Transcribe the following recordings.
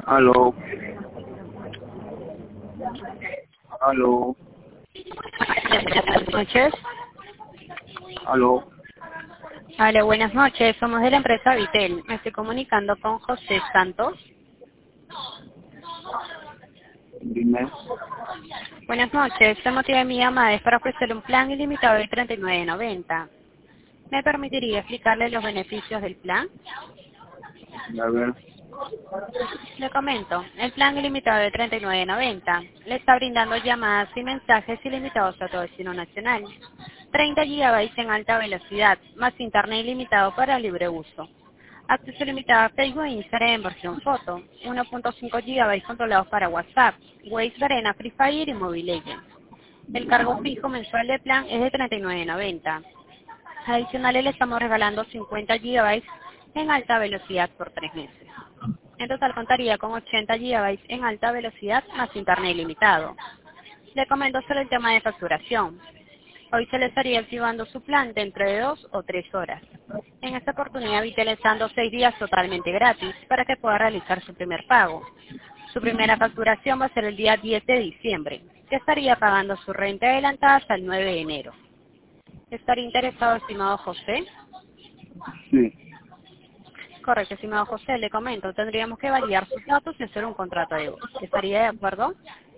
Aló, aló, Buenas noches. aló. Hola, buenas noches. Somos de la empresa Vitel. Me estoy comunicando con José Santos. Dime. Buenas noches. El motivo de mi llamada es para ofrecerle un plan ilimitado de 39.90. ¿Me permitiría explicarle los beneficios del plan? A ver, Le comento. El plan ilimitado de 39.90 le está brindando llamadas y mensajes ilimitados a todo destino nacional. 30 GB en alta velocidad, más internet ilimitado para libre uso. Acceso limitado a Facebook e Instagram en versión foto. 1.5 GB controlados para WhatsApp, Waze, Arena, Free Fire y Mobile Legends. El cargo fijo mensual del plan es de 39.90. Adicionales le estamos regalando 50 GB en alta velocidad por 3 meses. En total contaría con 80 GB en alta velocidad más internet ilimitado. Le comento sobre el tema de facturación. Hoy se le estaría activando su plan dentro de 2 o 3 horas. En esta oportunidad Vitel está dando 6 días totalmente gratis para que pueda realizar su primer pago. Su primera facturación va a ser el día 10 de diciembre, que estaría pagando su renta adelantada hasta el 9 de enero. ¿Estaría interesado, estimado José? sí, Correcto, estimado José, le comento, tendríamos que validar sus datos y hacer un contrato de voz. ¿Estaría de acuerdo?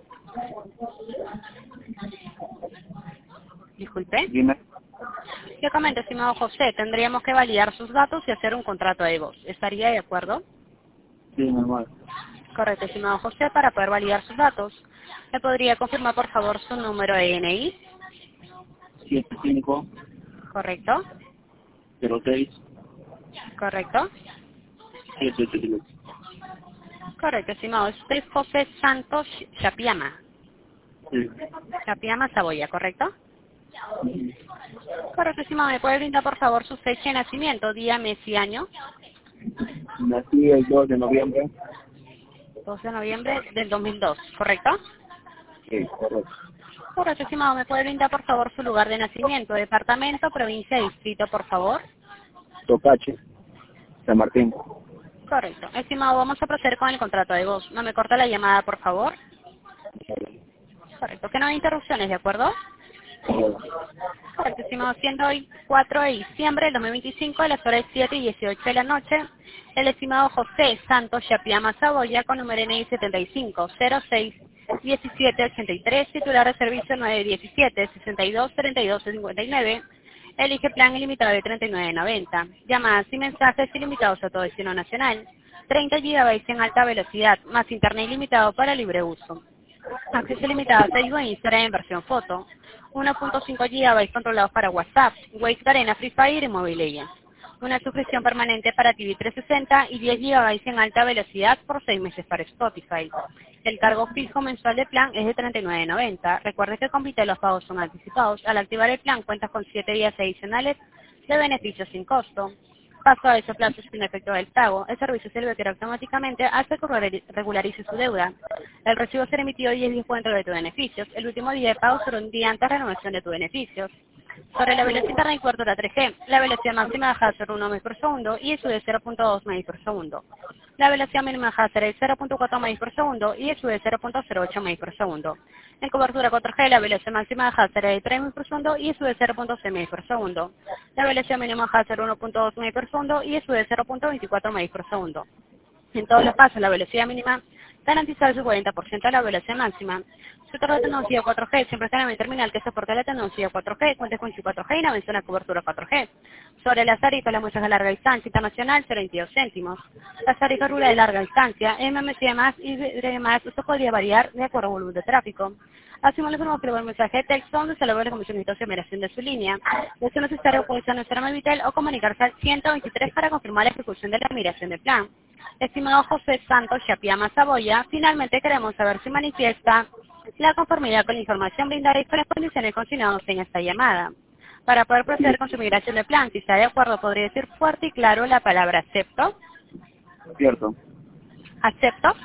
Disculpe. dime. Le comento, estimado José, tendríamos que validar sus datos y hacer un contrato de voz. ¿Estaría de acuerdo? Sí, normal. Correcto, estimado José, para poder validar sus datos. ¿Me podría confirmar, por favor, su número de DNI? 75 ¿Correcto? 06 ¿Correcto? 783. Correcto, estimado. Usted es José Santos Chapiama. Sí. Chapiama Saboya, ¿correcto? Correcto, estimado. ¿Me puede brindar, por favor, su fecha de nacimiento, día, mes y año? Nací el 2 de noviembre. 2 de noviembre del 2002, ¿correcto? Sí, correcto. Correcto, estimado. ¿Me puede brindar, por favor, su lugar de nacimiento, departamento, provincia, distrito, por favor? Tocache, San Martín. Correcto. Estimado, vamos a proceder con el contrato de voz. No me corta la llamada, por favor. Correcto. Que no hay interrupciones, ¿de acuerdo? Correcto, estimado. Siendo hoy 4 de diciembre del 2025, a las horas 7 y 18 de la noche, el estimado José Santos Chapiama Saboya, con número NI 75061783, titular de servicio 917-6232-59, elige plan ilimitado de 39.90, llamadas y mensajes ilimitados a todo destino nacional, 30 GB en alta velocidad, más internet ilimitado para libre uso. Acceso limitado a Facebook e Instagram en versión foto. 1.5 GB controlados para WhatsApp, Waze, Arena, Free Fire y Mobile Legends. Una suscripción permanente para TV 360 y 10 GB en alta velocidad por 6 meses para Spotify. El cargo fijo mensual de plan es de 39.90. Recuerde que con Vitel los pagos son anticipados. Al activar el plan cuentas con 7 días adicionales de beneficios sin costo. Paso a ese plazo sin efecto del pago. El servicio se libera automáticamente hasta que regularice su deuda. El recibo será emitido 10 días dentro de tus beneficios. El último día de pago será un día antes de renovación de tus beneficios. Sobre la velocidad de internet y cobertura 3G, la velocidad máxima deja de ser 1 Mbps por segundo y sube 0.2 Mbps por segundo. La velocidad mínima deja de ser 0.4 Mbps por segundo y sube 0.08 Mbps por segundo. En cobertura 4G, la velocidad máxima deja de ser 3 Mbps por segundo y sube 0.6 Mbps por segundo. La velocidad mínima deja de ser 1.2 Mbps por segundo y sube 0.24 Mbps por segundo. En todos los casos, la velocidad mínima garantiza el 40% de la velocidad máxima. Si otorga la tecnología 4G, siempre estará en el terminal que soporte la tecnología 4G, cuenta con chip 4G y una mención a cobertura 4G. Sobre las tarifas, las muestras de larga distancia internacional, 0,22 céntimos. Las tarifas rurales de larga distancia, MMC más y demás, esto podría variar de acuerdo al volumen de tráfico. Asimismo, le informamos que el mensaje de texto donde se logra la comisión de generación de su línea. De ser necesario, puede ser nuestra Vitel o comunicarse al 123 para confirmar la ejecución de la migración de plan. Estimado José Santos Chapiama Saboya, finalmente queremos saber si manifiesta la conformidad con la información brindada y con las condiciones consignadas en esta llamada. Para poder proceder con su migración de plan, si está de acuerdo, podría decir fuerte y claro la palabra acepto. Cierto. ¿Acepto?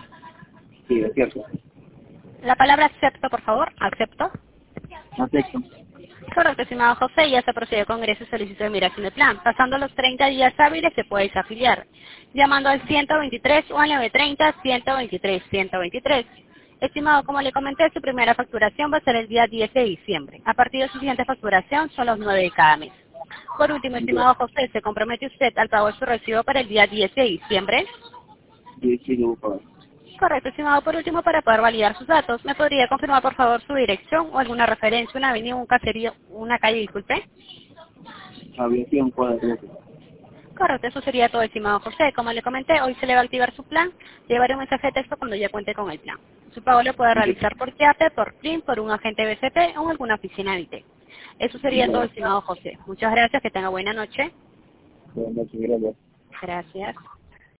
Sí, es cierto. La palabra acepto, por favor. ¿Acepto? Acepto. Correcto, estimado José, ya se procede con ingreso y solicitud de migración de plan. Pasando los 30 días hábiles se puede desafiliar, llamando al 123 o al 930-123-123. Estimado, como le comenté, su primera facturación va a ser el día 10 de diciembre. A partir de su siguiente facturación son los 9 de cada mes. Por último, estimado José, ¿se compromete usted al pago de su recibo para el día 10 de diciembre? Sí, debo pagar. Correcto, estimado. Por último, para poder validar sus datos, ¿me podría confirmar, por favor, su dirección o alguna referencia, una avenida, un caserío, una calle, disculpe? Aviación cuadra 13. Correcto, eso sería todo, estimado José. Como le comenté, hoy se le va a activar su plan. Llevaré un mensaje de texto cuando ya cuente con el plan. Su pago lo puede realizar por YAPE, por PRIM, por un agente BCP o en alguna oficina de IT. Eso sería todo, estimado José. Muchas gracias, que tenga buena noche. Buenas noches, gracias. Gracias.